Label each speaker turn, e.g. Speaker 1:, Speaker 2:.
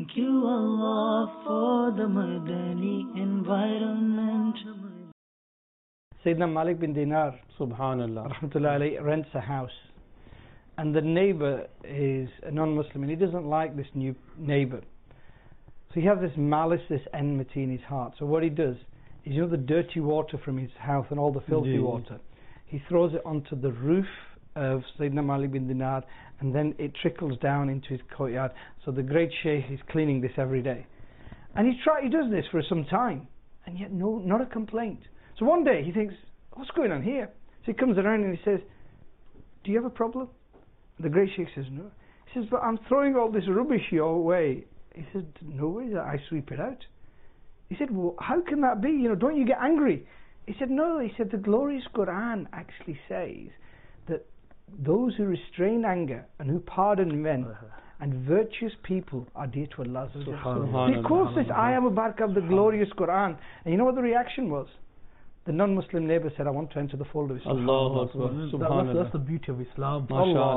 Speaker 1: Thank you, Allah, for the Madani environment.
Speaker 2: Sayyidina Malik bin Dinar,
Speaker 3: Subhanallah,
Speaker 2: rahmatullahi alayhi, rents a house. And the neighbor is a non-Muslim and he doesn't like this new neighbor. So he has this malice, this enmity in his heart. So what he does is, you know, the dirty water from his house and all the filthy water, he throws it onto the roof of Sayyidina Malik bin Dinar, and then it trickles down into his courtyard. So the great Shaykh is cleaning this every day. And he does this for some time, and yet not a complaint. So one day he thinks, what's going on here? So he comes around and he says, do you have a problem? The great Shaykh says, no. He says, but I'm throwing all this rubbish your way. He said, no way, I sweep it out. He said, well, how can that be? You know, don't you get angry? He said, no. He said, the glorious Quran actually says that those who restrain anger and who pardon men and virtuous people are dear to Allah. So he quotes this ayah Mubarak of the glorious Quran. And you know what the reaction was? The non-Muslim neighbor said, I want to enter the fold of Islam.
Speaker 3: Allahu Akbar. Subhanallah.
Speaker 4: That's the beauty of Islam.
Speaker 3: MashaAllah.